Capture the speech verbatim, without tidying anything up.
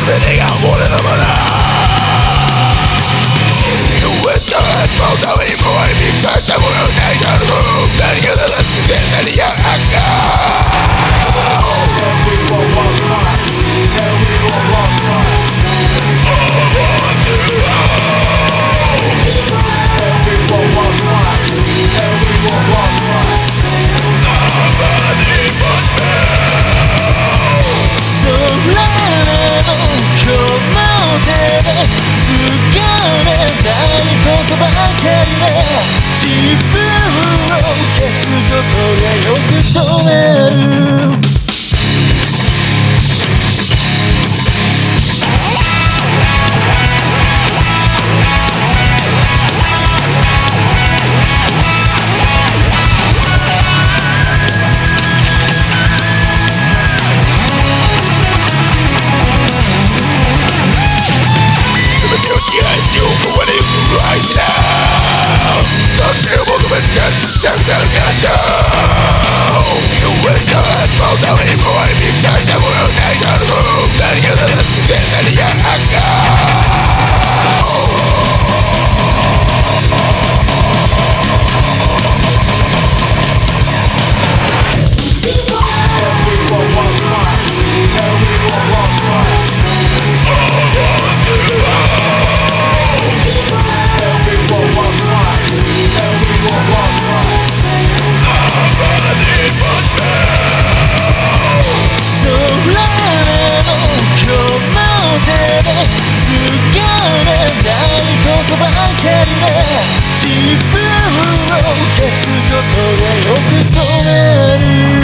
全てが俺のもの You was the small townにもありびっくりしたものないだろう何が正しくて何が赤 Everyone was mine. Everyone was mine. Everyone was mine. Everyone was mine. Nobody but me 空の今日の手で疲れないことばかりで自分を消すことがよく止める自分を消すことがよく止める